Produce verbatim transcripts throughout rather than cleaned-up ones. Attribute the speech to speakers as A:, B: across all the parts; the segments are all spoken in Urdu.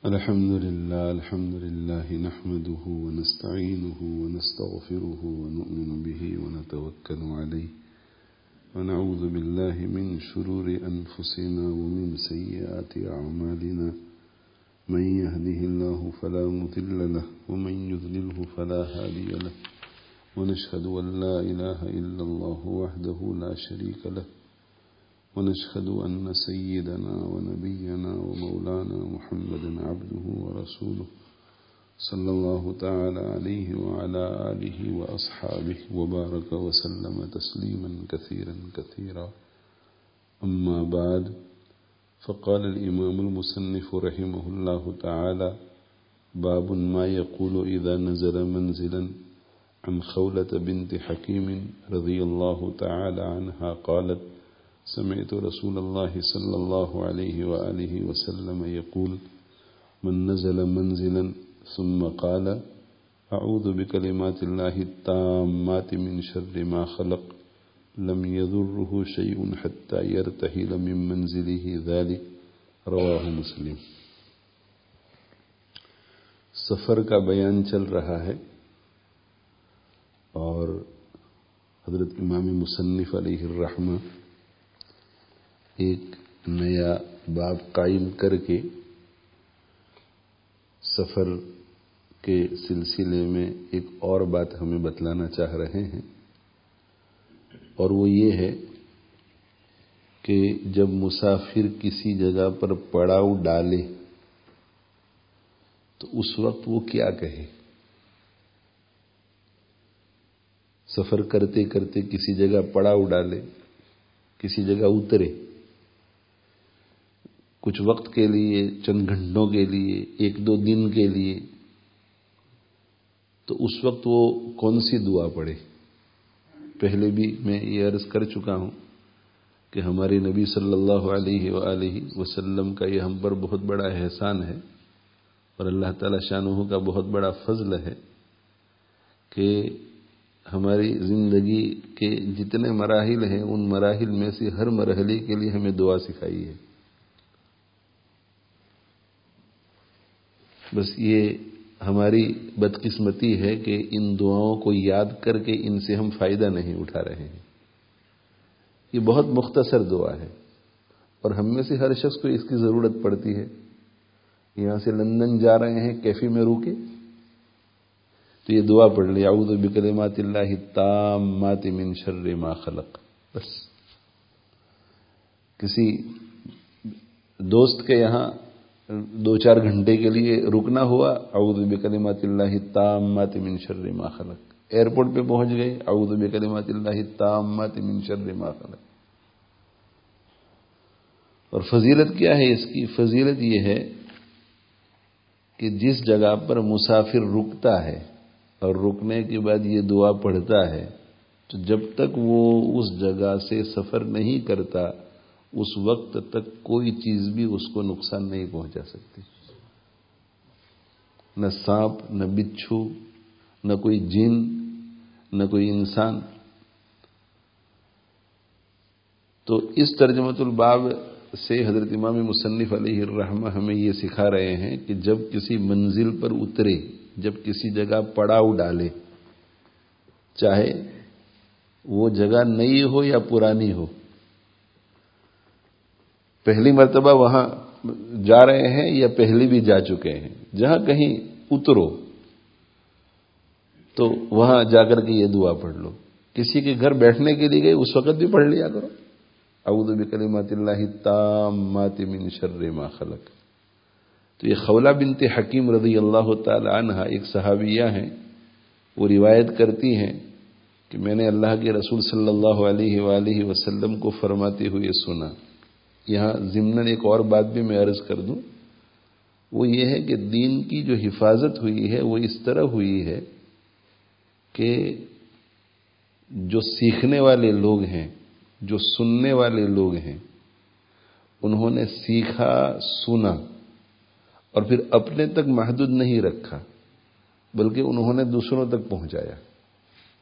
A: الحمد لله الحمد لله نحمده ونستعينه ونستغفره ونؤمن به ونتوكل عليه ونعوذ بالله من شرور أنفسنا ومن سيئات أعمالنا من يهده الله فلا مضل له ومن يضلله فلا هادي له ونشهد أن لا إله إلا الله وحده لا شريك له ونشهد أن سيدنا ونبينا ومولانا محمدا عبده ورسوله صلى الله تعالى عليه وعلى آله وأصحابه وبارك وسلم تسليما كثيرا كثيرا. أما بعد، فقال الإمام المصنف رحمه الله تعالى: باب ما يقول إذا نزل منزلا. عن خولة بنت حكيم رضي الله تعالى عنها قالت: سمعت رسول الله صلى الله عليه وآله وسلم يقول: من نزل منزلا ثم قال: أعوذ بكلمات الله التامات من شر ما خلق لم يضره شيء حتى يرتحل من منزله ذلك. رواه مسلم. سفر کا بیان چل رہا ہے اور حضرت امام مصنف علیہ الرحمہ ایک نیا باب قائم کر کے سفر کے سلسلے میں ایک اور بات ہمیں بتلانا چاہ رہے ہیں، اور وہ یہ ہے کہ جب مسافر کسی جگہ پر پڑاؤ ڈالے تو اس وقت وہ کیا کہے. سفر کرتے کرتے کسی جگہ پڑاؤ ڈالے، کسی جگہ اترے، کچھ وقت کے لیے، چند گھنٹوں کے لیے، ایک دو دن کے لیے، تو اس وقت وہ کون سی دعا پڑھے. پہلے بھی میں یہ عرض کر چکا ہوں کہ ہمارے نبی صلی اللہ علیہ وآلہ وسلم کا یہ ہم پر بہت بڑا احسان ہے اور اللہ تعالی شانہ کا بہت بڑا فضل ہے کہ ہماری زندگی کے جتنے مراحل ہیں ان مراحل میں سے ہر مرحلے کے لیے ہمیں دعا سکھائی ہے. بس یہ ہماری بدقسمتی ہے کہ ان دعاؤں کو یاد کر کے ان سے ہم فائدہ نہیں اٹھا رہے ہیں. یہ بہت مختصر دعا ہے اور ہم میں سے ہر شخص کو اس کی ضرورت پڑتی ہے. یہاں سے لندن جا رہے ہیں، کیفے میں روکے تو یہ دعا پڑھ لیں: اعوذ بکلمات اللہ التامات من شر ما خلق. بس کسی دوست کے یہاں دو چار گھنٹے کے لیے رکنا ہوا، اعوذ بکلمات اللہ التامات من شر ما خلق. ایئرپورٹ پہ پہنچ گئے، اعوذ بکلمات اللہ التامات من شر ما خلق. اور فضیلت کیا ہے اس کی؟ فضیلت یہ ہے کہ جس جگہ پر مسافر رکتا ہے اور رکنے کے بعد یہ دعا پڑھتا ہے تو جب تک وہ اس جگہ سے سفر نہیں کرتا اس وقت تک کوئی چیز بھی اس کو نقصان نہیں پہنچا سکتی. نہ سانپ، نہ بچھو، نہ کوئی جن، نہ کوئی انسان. تو اس ترجمۃ الباب سے حضرت امام مصنف علیہ الرحمہ ہمیں یہ سکھا رہے ہیں کہ جب کسی منزل پر اترے، جب کسی جگہ پڑاؤ ڈالے، چاہے وہ جگہ نئی ہو یا پرانی ہو، پہلی مرتبہ وہاں جا رہے ہیں یا پہلے بھی جا چکے ہیں، جہاں کہیں اترو تو وہاں جا کر کے یہ دعا پڑھ لو. کسی کے گھر بیٹھنے کے لیے گئے اس وقت بھی پڑھ لیا کرو: اعوذ بکلمات اللہ التامات من شر ما خلق. تو یہ خولہ بنت حکیم رضی اللہ تعالی عنہ ایک صحابیہ ہیں. وہ روایت کرتی ہیں کہ میں نے اللہ کے رسول صلی اللہ علیہ وآلہ وسلم کو فرماتے ہوئے سنا. یہاں ضمناً ایک اور بات بھی میں عرض کر دوں، وہ یہ ہے کہ دین کی جو حفاظت ہوئی ہے وہ اس طرح ہوئی ہے کہ جو سیکھنے والے لوگ ہیں، جو سننے والے لوگ ہیں، انہوں نے سیکھا، سنا اور پھر اپنے تک محدود نہیں رکھا بلکہ انہوں نے دوسروں تک پہنچایا.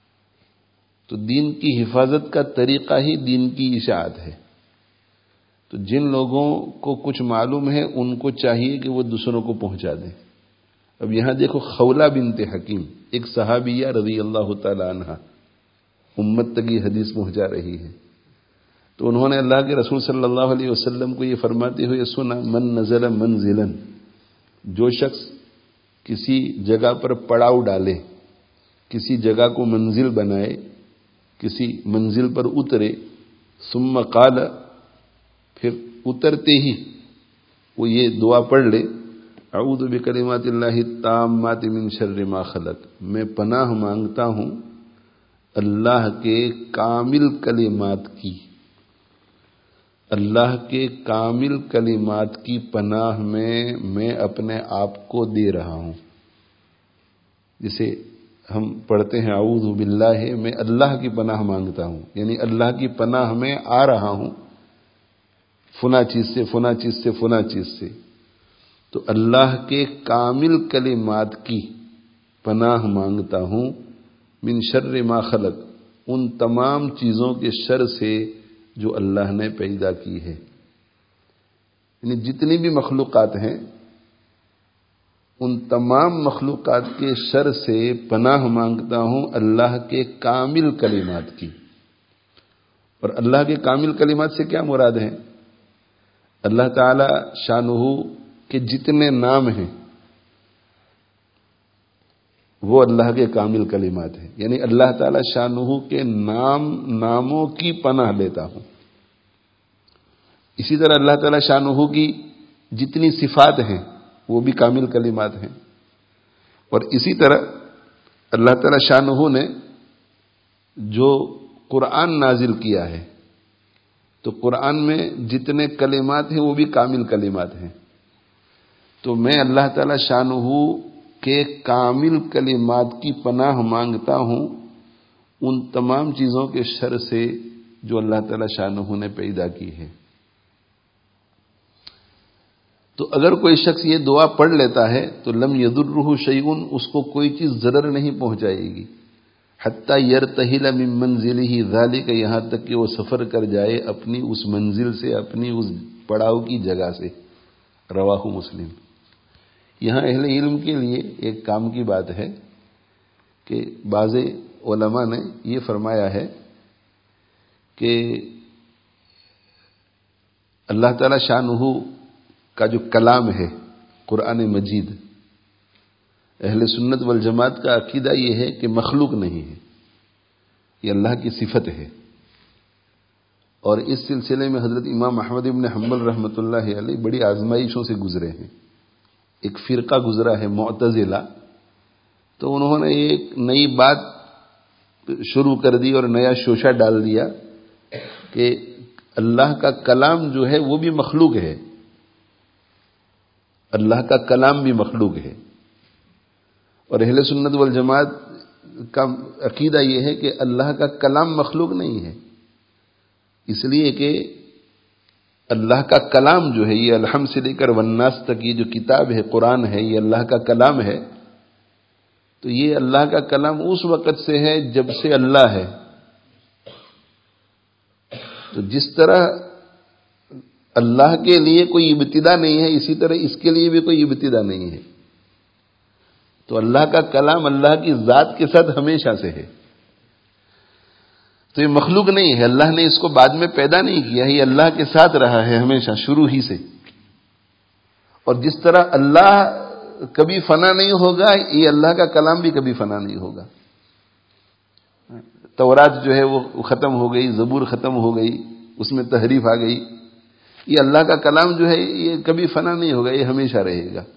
A: تو دین کی حفاظت کا طریقہ ہی دین کی اشاعت ہے تو جن لوگوں کو کچھ معلوم ہے ان کو چاہیے کہ وہ دوسروں کو پہنچا دیں. اب یہاں دیکھو خولہ بنت حکیم ایک صحابیہ رضی اللہ تعالی عنہ امت تک یہ حدیث پہنچا رہی ہے. تو انہوں نے اللہ کے رسول صلی اللہ علیہ وسلم کو یہ فرماتے ہوئے سنا من نزل منزلا، جو شخص کسی جگہ پر پڑاؤ ڈالے، کسی جگہ کو منزل بنائے، کسی منزل پر اترے، ثم قال، پھر اترتے ہی وہ یہ دعا پڑھ لے اعوذ بکلمات اللہ التامات من شر ما خلق، میں پناہ مانگتا ہوں اللہ کے کامل کلمات کی، اللہ کے کامل کلمات کی پناہ میں میں اپنے آپ کو دے رہا ہوں. جسے ہم پڑھتے ہیں اعوذ باللہ، میں اللہ کی پناہ مانگتا ہوں، یعنی اللہ کی پناہ میں آ رہا ہوں فنا چیز سے فنا چیز سے فنا چیز سے. تو اللہ کے کامل کلمات کی پناہ مانگتا ہوں من شر ما خلق، ان تمام چیزوں کے شر سے جو اللہ نے پیدا کی ہے. یعنی جتنی بھی مخلوقات ہیں ان تمام مخلوقات کے شر سے پناہ مانگتا ہوں اللہ کے کامل کلمات کی. اور اللہ کے کامل کلمات سے کیا مراد ہے؟ اللہ تعالی شانہ کے جتنے نام ہیں وہ اللہ کے کامل کلمات ہیں. یعنی اللہ تعالی شانہ کے نام ناموں کی پناہ لیتا ہوں. اسی طرح اللہ تعالی شانہ کی جتنی صفات ہیں وہ بھی کامل کلمات ہیں. اور اسی طرح اللہ تعالی شانہ نے جو قرآن نازل کیا ہے تو قرآن میں جتنے کلمات ہیں وہ بھی کامل کلمات ہیں. تو میں اللہ تعالی شانہ کے کامل کلمات کی پناہ مانگتا ہوں ان تمام چیزوں کے شر سے جو اللہ تعالی شانہ نے پیدا کی ہے. تو اگر کوئی شخص یہ دعا پڑھ لیتا ہے تو لم یضرہ شیء، اس کو کوئی چیز ضرر نہیں پہنچائے گی. حتی یرتحل من منزلہ ذالک، یہاں تک کہ وہ سفر کر جائے اپنی اس منزل سے، اپنی اس پڑاؤ کی جگہ سے. رواہ مسلم. یہاں اہل علم کے لیے ایک کام کی بات ہے کہ بعض علماء نے یہ فرمایا ہے کہ اللہ تعالی شانہ کا جو کلام ہے قرآن مجید، اہل سنت والجماعت کا عقیدہ یہ ہے کہ مخلوق نہیں ہے، یہ اللہ کی صفت ہے. اور اس سلسلے میں حضرت امام احمد بن حنبل رحمۃ اللہ علیہ بڑی آزمائشوں سے گزرے ہیں. ایک فرقہ گزرا ہے معتزلہ، تو انہوں نے ایک نئی بات شروع کر دی اور نیا شوشہ ڈال دیا کہ اللہ کا کلام جو ہے وہ بھی مخلوق ہے، اللہ کا کلام بھی مخلوق ہے. اور اہل سنت والجماعت کا عقیدہ یہ ہے کہ اللہ کا کلام مخلوق نہیں ہے، اس لیے کہ اللہ کا کلام جو ہے یہ الحمد سے لے کر والناس تک یہ جو کتاب ہے قرآن ہے یہ اللہ کا کلام ہے. تو یہ اللہ کا کلام اس وقت سے ہے جب سے اللہ ہے. تو جس طرح اللہ کے لیے کوئی ابتدا نہیں ہے اسی طرح اس کے لیے بھی کوئی ابتدا نہیں ہے. تو اللہ کا کلام اللہ کی ذات کے ساتھ ہمیشہ سے ہے. تو یہ مخلوق نہیں ہے، اللہ نے اس کو بعد میں پیدا نہیں کیا، یہ اللہ کے ساتھ رہا ہے ہمیشہ شروع ہی سے. اور جس طرح اللہ کبھی فنا نہیں ہوگا یہ اللہ کا کلام بھی کبھی فنا نہیں ہوگا. تورات جو ہے وہ ختم ہو گئی، زبور ختم ہو گئی، اس میں تحریف آ گئی. یہ اللہ کا کلام جو ہے یہ کبھی فنا نہیں ہوگا، یہ ہمیشہ رہے گا.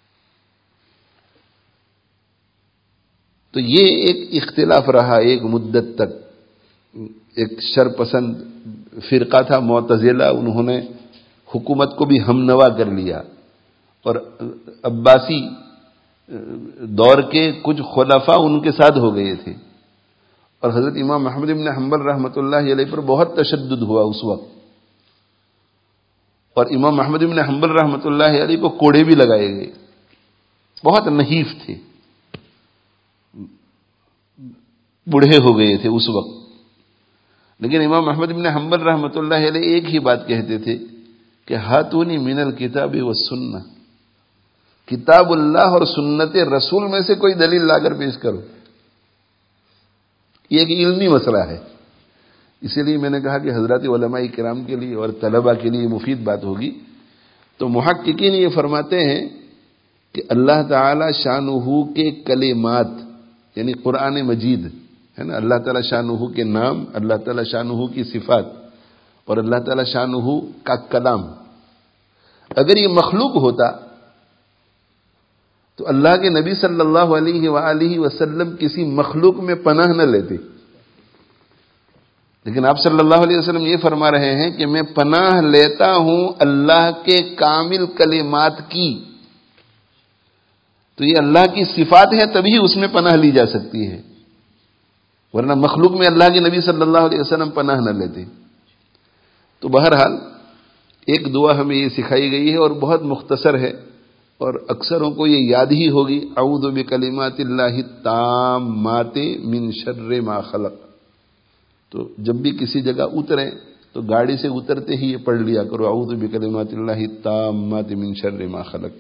A: تو یہ ایک اختلاف رہا ایک مدت تک. ایک شرپسند فرقہ تھا معتزلہ، انہوں نے حکومت کو بھی ہم نوا کر لیا. اور عباسی دور کے کچھ خلفاء ان کے ساتھ ہو گئے تھے. اور حضرت امام احمد بن حنبل رحمۃ اللہ علیہ پر بہت تشدد ہوا اس وقت. اور امام احمد بن حنبل رحمۃ اللہ علیہ کو کوڑے بھی لگائے گئے. بہت نحیف تھے، بوڑھے ہو گئے تھے اس وقت. لیکن امام احمد بن حنبل رحمۃ اللہ علیہ ایک ہی بات کہتے تھے کہ ہاتونی من الکتاب والسنہ، کتاب اللہ اور سنت رسول میں سے کوئی دلیل لا کر پیش کرو. یہ ایک علمی مسئلہ ہے، اسی لیے میں نے کہا کہ حضرات علماء کرام کے لیے اور طلباء کے لیے مفید بات ہوگی. تو محققین یہ فرماتے ہیں کہ اللہ تعالی شانہ کے کلمات یعنی قرآن مجید ہے نا، اللہ تعالی شانہ کے نام، اللہ تعالی شانہ کی صفات اور اللہ تعالی شانہ کا کلام، اگر یہ مخلوق ہوتا تو اللہ کے نبی صلی اللہ علیہ وآلہ وسلم کسی مخلوق میں پناہ نہ لیتے. لیکن آپ صلی اللہ علیہ وسلم یہ فرما رہے ہیں کہ میں پناہ لیتا ہوں اللہ کے کامل کلمات کی. تو یہ اللہ کی صفات ہے، تبھی اس میں پناہ لی جا سکتی ہے، ورنہ مخلوق میں اللہ کے نبی صلی اللہ علیہ وسلم پناہ نہ لیتے. تو بہرحال ایک دعا ہمیں یہ سکھائی گئی ہے اور بہت مختصر ہے اور اکثروں کو یہ یاد ہی ہوگی، اعوذ بکلمات اللہ التامات من شر ما خلق. تو جب بھی کسی جگہ اتریں تو گاڑی سے اترتے ہی یہ پڑھ لیا کرو، اعوذ بکلمات اللہ التامات من شر ما خلق.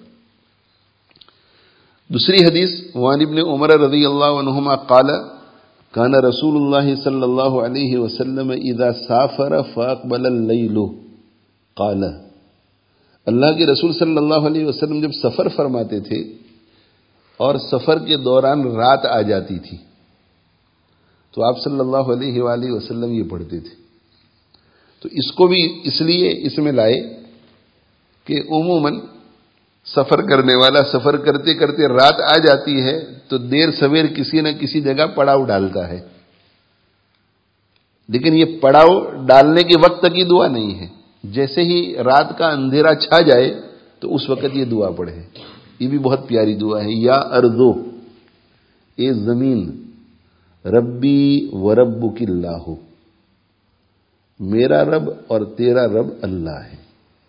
A: دوسری حدیث وعن ابن عمر رضی اللہ عنہما قال کان رسول اللہ صلی اللہ علیہ وسلم اذا سافر فاقبل اللیل قال، اللہ کے رسول صلی اللہ علیہ وسلم جب سفر فرماتے تھے اور سفر کے دوران رات آ جاتی تھی تو آپ صلی اللہ علیہ وآلہ وسلم یہ پڑھتے تھے. تو اس کو بھی اس لیے اس میں لائے کہ عموماً سفر کرنے والا سفر کرتے کرتے رات آ جاتی ہے تو دیر سویر کسی نہ کسی جگہ پڑاؤ ڈالتا ہے، لیکن یہ پڑاؤ ڈالنے کے وقت تک یہ دعا نہیں ہے. جیسے ہی رات کا اندھیرا چھا جائے تو اس وقت یہ دعا پڑھے. یہ بھی بہت پیاری دعا ہے. یا ارضو، اے زمین، ربی و ربک اللہ، میرا رب اور تیرا رب اللہ ہے.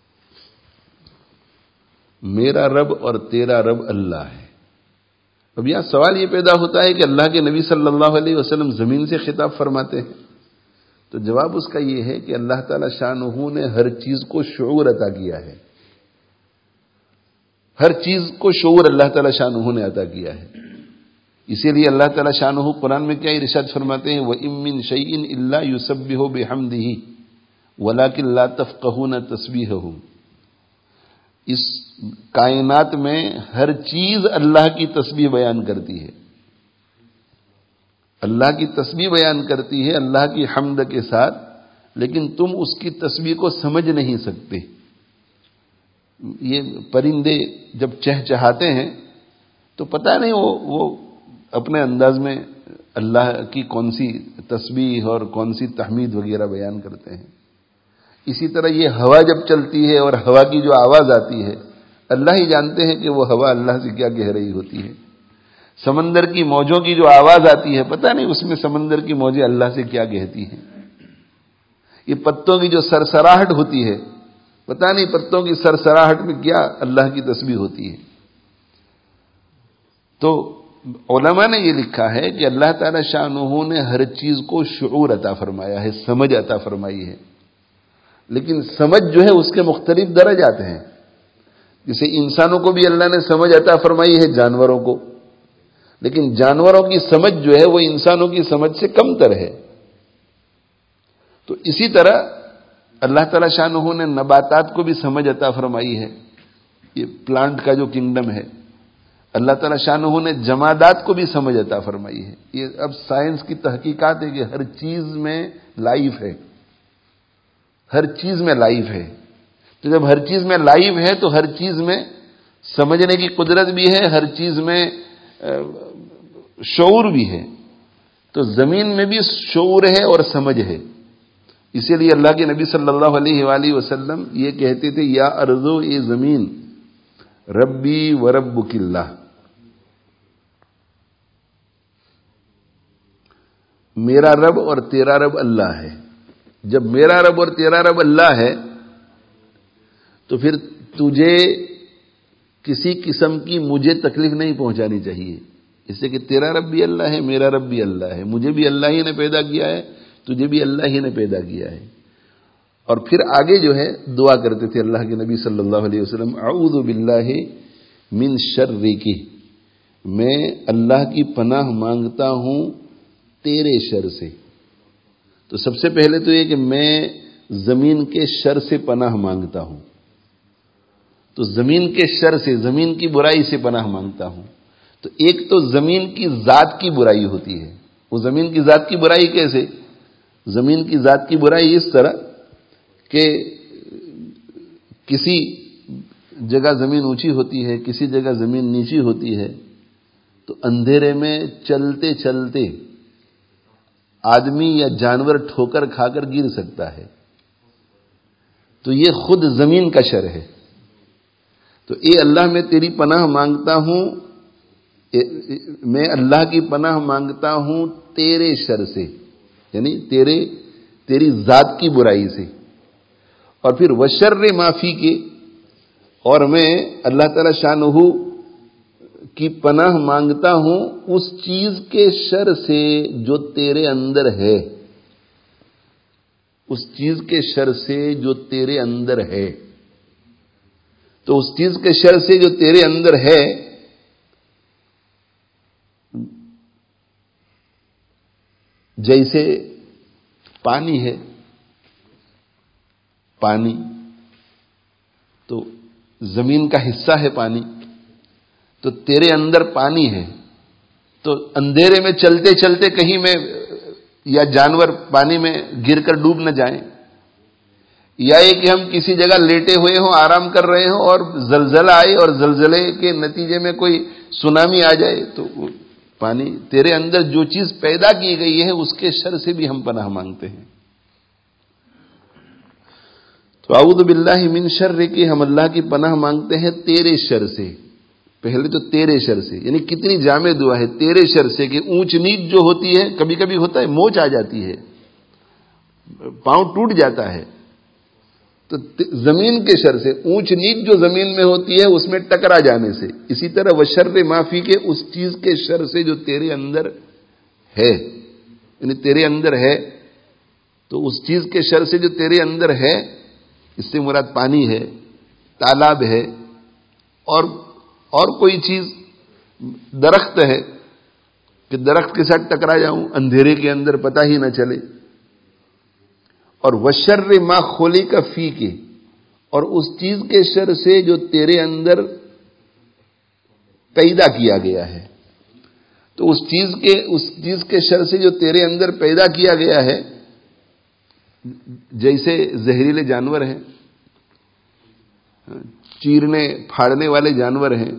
A: میرا رب اور تیرا رب اللہ ہے. اب یہاں سوال یہ پیدا ہوتا ہے کہ اللہ کے نبی صلی اللہ علیہ وسلم زمین سے خطاب فرماتے ہیں. تو جواب اس کا یہ ہے کہ اللہ تعالی شانہ نے ہر چیز کو شعور عطا کیا ہے. ہر چیز کو شعور اللہ تعالی شانہ نے عطا کیا ہے. اسی لیے اللہ تعالی شانہ قرآن میں کیا ارشاد فرماتے ہیں، وَإِن مِّن شَيْءٍ إِلَّا يُسَبِّحُ بِحَمْدِهِ وَلَكِن لَّا تَفْقَهُونَ تَسْبِيحَهُمْ. اس کائنات میں ہر چیز اللہ کی تسبیح بیان کرتی ہے، اللہ کی تسبیح بیان کرتی ہے اللہ کی حمد کے ساتھ، لیکن تم اس کی تسبیح کو سمجھ نہیں سکتے. یہ پرندے جب چہچہاتے ہیں تو پتہ نہیں وہ وہ اپنے انداز میں اللہ کی کون سی تسبیح اور کون سی تحمید وغیرہ بیان کرتے ہیں. اسی طرح یہ ہوا جب چلتی ہے اور ہوا کی جو آواز آتی ہے، اللہ ہی جانتے ہیں کہ وہ ہوا اللہ سے کیا کہہ رہی ہوتی ہے. سمندر کی موجوں کی جو آواز آتی ہے، پتہ نہیں اس میں سمندر کی موجیں اللہ سے کیا کہتی ہیں. یہ پتوں کی جو سرسراہٹ ہوتی ہے، پتہ نہیں پتوں کی سرسراہٹ میں کیا اللہ کی تسبیح ہوتی ہے. تو علماء نے یہ لکھا ہے کہ اللہ تعالی شانہ نے ہر چیز کو شعور عطا فرمایا ہے، سمجھ عطا فرمائی ہے. لیکن سمجھ جو ہے اس کے مختلف درجات ہیں. جیسے انسانوں کو بھی اللہ نے سمجھ عطا فرمائی ہے، جانوروں کو، لیکن جانوروں کی سمجھ جو ہے وہ انسانوں کی سمجھ سے کم تر ہے. تو اسی طرح اللہ تعالی شانہ نے نباتات کو بھی سمجھ عطا فرمائی ہے. یہ پلانٹ کا جو کنگڈم ہے، اللہ تعالی شانہ نے جمادات کو بھی سمجھ عطا فرمائی ہے. یہ اب سائنس کی تحقیقات ہے کہ ہر چیز میں لائف ہے، ہر چیز میں لائف ہے. تو جب ہر چیز میں لائف ہے تو ہر چیز میں سمجھنے کی قدرت بھی ہے، ہر چیز میں شعور بھی ہے. تو زمین میں بھی شعور ہے اور سمجھ ہے. اسی لیے اللہ کے نبی صلی اللہ علیہ وآلہ وسلم یہ کہتے تھے، یا ارضو، اے زمین، ربی و ربک اللہ، میرا رب اور تیرا رب اللہ ہے. جب میرا رب اور تیرا رب اللہ ہے تو پھر تجھے کسی قسم کی مجھے تکلیف نہیں پہنچانی چاہیے، اس سے کہ تیرا رب بھی اللہ ہے، میرا رب بھی اللہ ہے، مجھے بھی اللہ ہی نے پیدا کیا ہے، تجھے بھی اللہ ہی نے پیدا کیا ہے. اور پھر آگے جو ہے دعا کرتے تھے اللہ کے نبی صلی اللہ علیہ وسلم، اعوذ باللہ من شر کی، میں اللہ کی پناہ مانگتا ہوں تیرے شر سے۔ تو سب سے پہلے تو یہ کہ میں زمین کے شر سے پناہ مانگتا ہوں، تو زمین کے شر سے، زمین کی برائی سے پناہ مانگتا ہوں۔ تو ایک تو زمین کی ذات کی برائی ہوتی ہے، وہ زمین کی ذات کی برائی کیسے؟ زمین کی ذات کی برائی اس طرح کہ کسی جگہ زمین اونچی ہوتی ہے، کسی جگہ زمین نیچی ہوتی ہے، تو اندھیرے میں چلتے چلتے آدمی یا جانور ٹھوکر کھا کر گر سکتا ہے، تو یہ خود زمین کا شر ہے۔ تو اے اللہ میں تیری پناہ مانگتا ہوں، میں اللہ کی پناہ مانگتا ہوں تیرے شر سے، یعنی تیرے تیری ذات کی برائی سے۔ اور پھر وشر معافی کے، اور میں اللہ تعالی شانہ کی پناہ مانگتا ہوں اس چیز کے شر سے جو تیرے اندر ہے، اس چیز کے شر سے جو تیرے اندر ہے۔ تو اس چیز کے شر سے جو تیرے اندر ہے، جیسے پانی ہے، پانی تو زمین کا حصہ ہے پانی، تو تیرے اندر پانی ہے، تو اندھیرے میں چلتے چلتے کہیں میں یا جانور پانی میں گر کر ڈوب نہ جائیں، یا یہ کہ ہم کسی جگہ لیٹے ہوئے ہوں، آرام کر رہے ہوں اور زلزلہ آئے اور زلزلے کے نتیجے میں کوئی سونامی آ جائے، تو پانی تیرے اندر جو چیز پیدا کی گئی ہے اس کے شر سے بھی ہم پناہ مانگتے ہیں۔ تو اعوذ باللہ من شر کی، ہم اللہ کی پناہ مانگتے ہیں تیرے شر سے۔ پہلے تو تیرے شر سے، یعنی کتنی جامع دعا ہے، تیرے شر سے، کہ اونچ نیچ جو ہوتی ہے، کبھی کبھی ہوتا ہے موچ آ جاتی ہے، پاؤں ٹوٹ جاتا ہے، تو زمین کے شر سے، اونچ نیچ جو زمین میں ہوتی ہے اس میں ٹکرا جانے سے۔ اسی طرح وشر معافی کے، اس چیز کے شر سے جو تیرے اندر ہے، یعنی تیرے اندر ہے، تو اس چیز کے شر سے جو تیرے اندر ہے، اس سے مراد پانی ہے، تالاب ہے، اور اور کوئی چیز، درخت ہے کہ درخت کے ساتھ ٹکرا جاؤں اندھیرے کے اندر پتہ ہی نہ چلے۔ اور وشر ما خلق فی کے، اور اس چیز کے شر سے جو تیرے اندر پیدا کیا گیا ہے، تو اس چیز کے اس چیز کے شر سے جو تیرے اندر پیدا کیا گیا ہے، جیسے زہریلے جانور ہیں، چیرنے پھاڑنے والے جانور ہیں،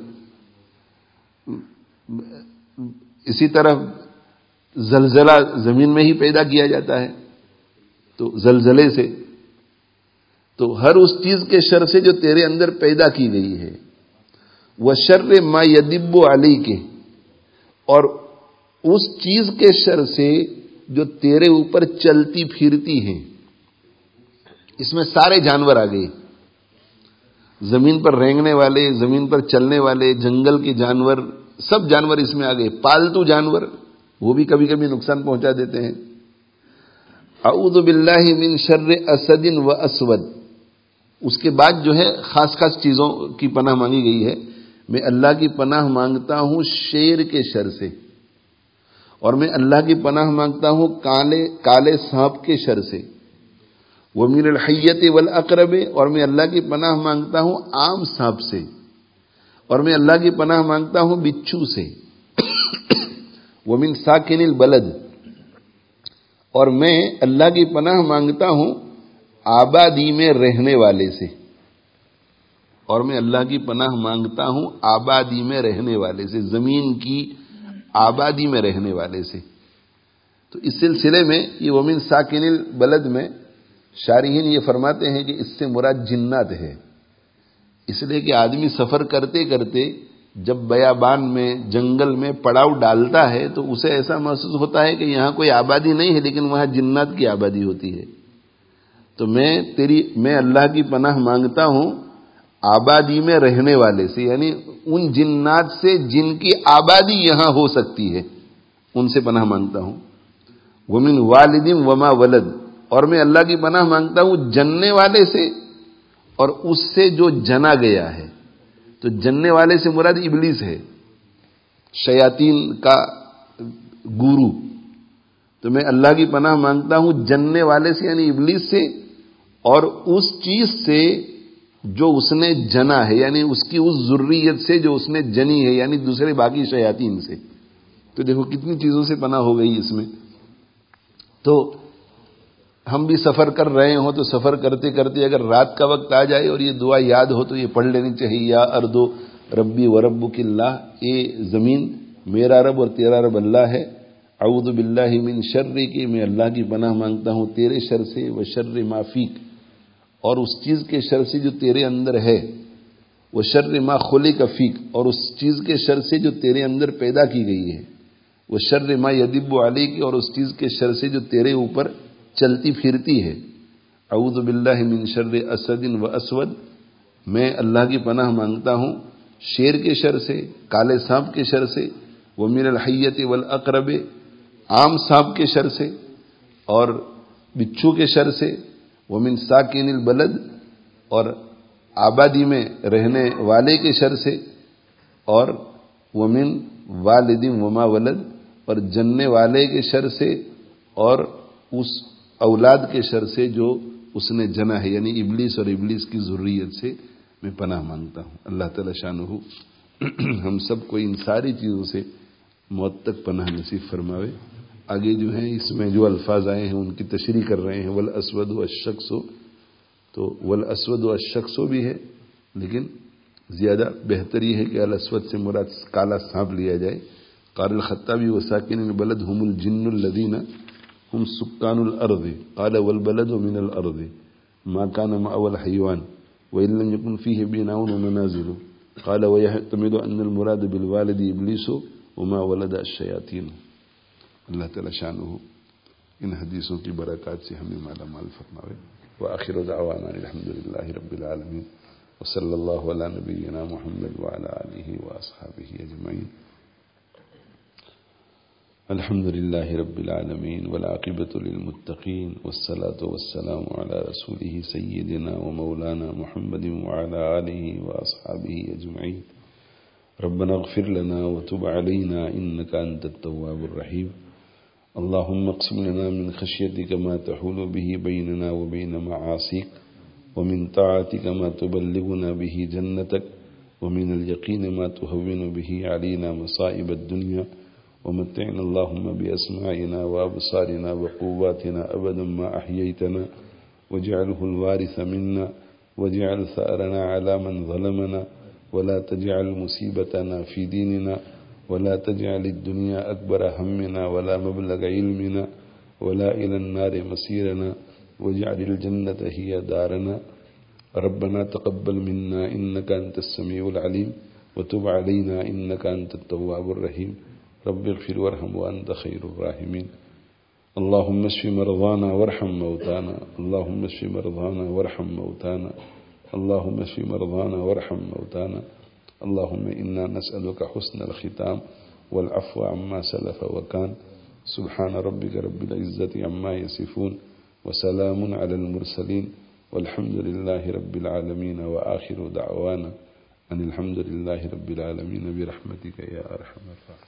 A: اسی طرح زلزلہ زمین میں ہی پیدا کیا جاتا ہے، تو زلزلے سے، تو ہر اس چیز کے شر سے جو تیرے اندر پیدا کی گئی ہے۔ وشر ما یدب علیک، اور اس چیز کے شر سے جو تیرے اوپر چلتی پھرتی ہیں، اس میں سارے جانور آ گئے، زمین پر رینگنے والے، زمین پر چلنے والے، جنگل کے جانور، سب جانور اس میں آ گئے، پالتو جانور، وہ بھی کبھی کبھی نقصان پہنچا دیتے ہیں۔ اعوذ باللہ من شر اسد و اسود، اس کے بعد جو ہے خاص خاص چیزوں کی پناہ مانگی گئی ہے۔ میں اللہ کی پناہ مانگتا ہوں شیر کے شر سے، اور میں اللہ کی پناہ مانگتا ہوں کالے کالے سانپ کے شر سے، ومن الحیۃ والعقرب، اور میں اللہ کی پناہ مانگتا ہوں عام سانپ سے، اور میں اللہ کی پناہ مانگتا ہوں بچھو سے، ومن ساکن البلد، اور میں اللہ کی پناہ مانگتا ہوں آبادی میں رہنے والے سے، اور میں اللہ کی پناہ مانگتا ہوں آبادی میں رہنے والے سے، زمین کی آبادی میں رہنے والے سے۔ تو اس سلسلے میں یہ ومن ساکن البلد میں شارحین یہ فرماتے ہیں کہ اس سے مراد جنات ہے، اس لیے کہ آدمی سفر کرتے کرتے جب بیابان میں، جنگل میں پڑاؤ ڈالتا ہے تو اسے ایسا محسوس ہوتا ہے کہ یہاں کوئی آبادی نہیں ہے، لیکن وہاں جنات کی آبادی ہوتی ہے۔ تو میں تیری میں اللہ کی پناہ مانگتا ہوں آبادی میں رہنے والے سے، یعنی ان جنات سے جن کی آبادی یہاں ہو سکتی ہے، ان سے پناہ مانگتا ہوں۔ ومن والد وما ولد، اور میں اللہ کی پناہ مانگتا ہوں جننے والے سے اور اس سے جو جنا گیا ہے. تو جننے والے سے مراد ابلیس ہے، شیاطین کا گورو. تو میں اللہ کی پناہ مانگتا ہوں جننے والے سے یعنی ابلیس سے، اور اس چیز سے جو اس نے جنا ہے یعنی اس کی اس ذریت سے جو اس نے جنی ہے یعنی دوسرے باقی شیاطین سے. تو دیکھو کتنی چیزوں سے پناہ ہو گئی اس میں. تو ہم بھی سفر کر رہے ہوں تو سفر کرتے کرتے اگر رات کا وقت آ جائے اور یہ دعا یاد ہو تو یہ پڑھ لینی چاہیے، یا اردو ربی و ربک اللہ، اے زمین میرا رب اور تیرا رب اللہ ہے. اعوذ باللہ من شر کی، میں اللہ کی پناہ مانگتا ہوں تیرے شر سے، و شر ما فیک، اور اس چیز کے شر سے جو تیرے اندر ہے، و شر ما خلق فیک، اور اس چیز کے شر سے جو تیرے اندر پیدا کی گئی ہے، و شر ما یدب علیک، اور اس چیز کے شر سے جو تیرے اوپر چلتی پھرتی ہے. اعوذ باللہ من شر اسد و اسود، میں اللہ کی پناہ مانگتا ہوں شیر کے شر سے، کالے سانپ کے شر سے، ومن الحیۃ والاقرب، عام سانپ کے شر سے اور بچھو کے شر سے، ومن ساکن البلد، اور آبادی میں رہنے والے کے شر سے، اور ومن والد وما ولد، اور جننے والے کے شر سے اور اس اولاد کے شر سے جو اس نے جنا ہے یعنی ابلیس اور ابلیس کی ذریت سے میں پناہ مانگتا ہوں. اللہ تعالی شانہ ہم سب کو ان ساری چیزوں سے موت تک پناہ نصیب فرماوے. آگے جو ہیں اس میں جو الفاظ آئے ہیں ان کی تشریح کر رہے ہیں. والاسود والشخص، تو والاسود والشخص بھی ہے لیکن زیادہ بہتر یہ ہے کہ الاسود سے مراد کالا سانپ لیا جائے. قال الخطابی وساکن البلد هم الجن الذين هم سكان الارض قال والبلد من الارض ما كان مأوى الحيوان وان لم يكن فيه بناء ومنازل قال ويحتمل ان المراد بالوالد ابلیس وما ولد الشیاطین. اللہ تعالی شانہ ان حدیثوں کی برکات سے ہمیں مالا مال فرماوے. وآخر دعوانا الحمد للہ رب العالمین، وصلی اللہ علی نبینا محمد وعلی آلہ واصحابہ اجمعین. الحمد للہ رب العالمین والعاقبۃ للمتقین، والصلاة والسلام علی رسولہ سیدنا ومولانا محمد وعلی آلہ واصحابہ اجمعین. ربنا اغفر لنا وتب علينا إنك أنت التواب الرحيم. اللهم اقسم لنا من خشيتك ما تحول به بيننا وبين معاصيك، ومن طاعتك ما تبلغنا به جنتك، ومن اليقين ما تهون به علينا مصائب الدنيا، ومتعنا اللهم بأسماعنا وأبصارنا وقواتنا أبدا ما أحييتنا، واجعله الوارث منا، واجعل ثأرنا على من ظلمنا، ولا تجعل مصيبتنا في ديننا، ولا تجعل الدنيا أكبر همنا ولا مبلغ علمنا ولا إلى النار مصيرنا، واجعل الجنة هي دارنا. ربنا تقبل منا إنك أنت السميع العليم، وتب علينا إنك أنت التواب الرحيم. رب اغفر وارحم وأنت خير الراحمين. اللهم اشف مرضانا وارحم موتانا، اللهم اشف مرضانا وارحم موتانا، اللهم اشف مرضانا وارحم موتانا. اللهم إنا نسألك حسن الختام والعفو عما سلف وكان. سبحان ربك رب العزة عما يصفون، وسلام على المرسلين، والحمد لله رب العالمين. وآخر دعوانا أن الحمد لله رب العالمين برحمتك يا أرحم الراحمين.